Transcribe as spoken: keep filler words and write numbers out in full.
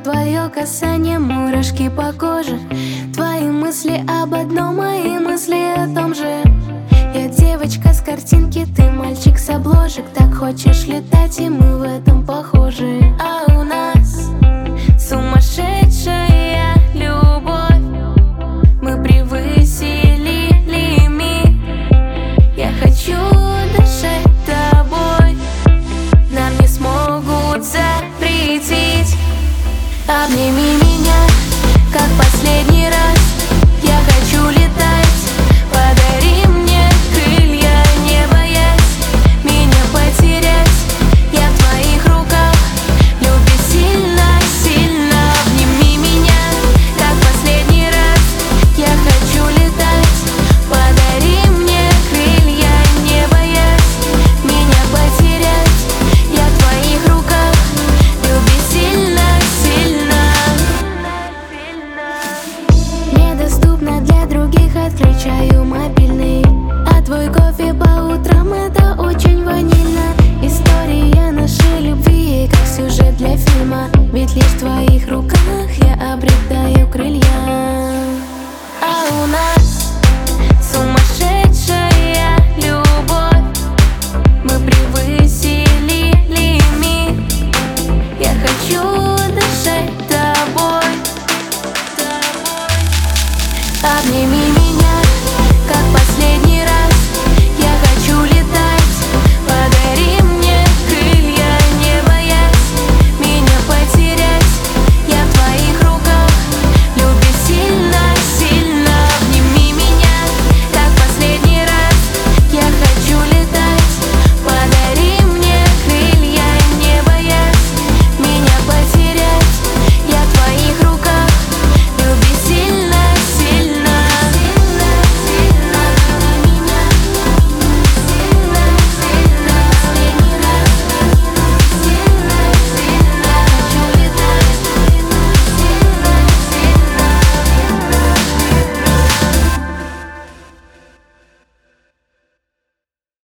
твое касание, мурашки по коже. Твои мысли об одном, мои мысли о том же. Я девочка с картинки, ты мальчик с обложек. Так хочешь летать, и мы в этом похожи. А у нас сумасшедшая любовь. Мы превысили лимит. Я хочу дышать тобой, нам не смогут запретить. Обними меня, как последний раз. Я хочу летать, подари мне крылья, не боясь меня потерять. Я в твоих руках, люби сильно, сильно. Обними меня, как последний раз. Я хочу летать, подари мне крылья, не боясь меня потерять. Я в твоих руках, люби сильно, сильно. Недоступно для других, отключаю мобильный. А твой кофе по утрам — это очень ванильно. История нашей любви, как сюжет для фильма. Ведь лишь в твоих руках я обретаю крылья. А у нас